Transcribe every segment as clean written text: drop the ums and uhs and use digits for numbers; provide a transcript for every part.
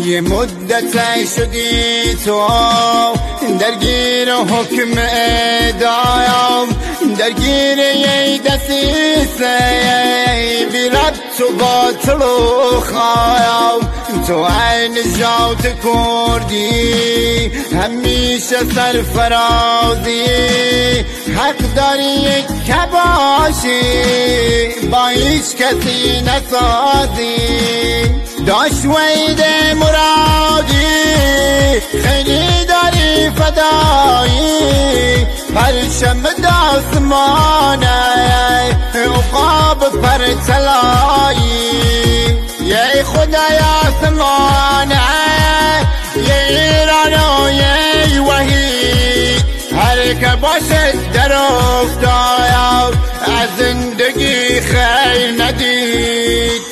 یه مدت شدی تو درگیر حکم ادایم، درگیر یه دسیسه بی ربط و باطل و خوایم. تو ای نجات کردی همیشه سرفرازی، حق داری یک کباشی با هیچ کسی نسازی. داش وید مرادی خیلی داری فدایی، پرشم داسمانه عقاب پر طلایی. یه خدای آسمانه یه ایران و یه وحید، هر که باشد در افتاد از زندگی خیر ندید.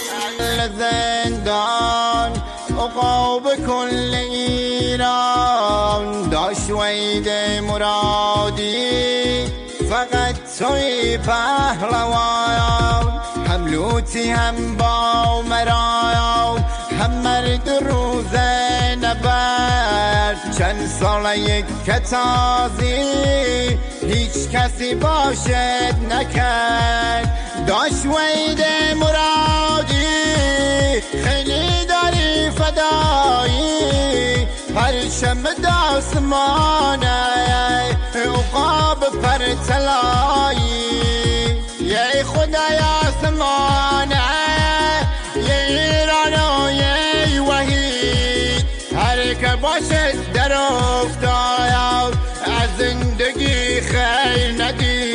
زندان عقاب کل ایران داش وید مرادی، فقط توی پهلوان. هم لوتی هم با مرایان، هم مرد روز نبرد. چند سال یک کتازی هیچ کسی باشد نکرد. داش وید مرادی خیلی داری فدایی، پرشم داسمانه عقاب پر طلایی. یه خدای آسمانه یه ایران و یه وحید، هر که باشد در افتاد از زندگی خیر ندید.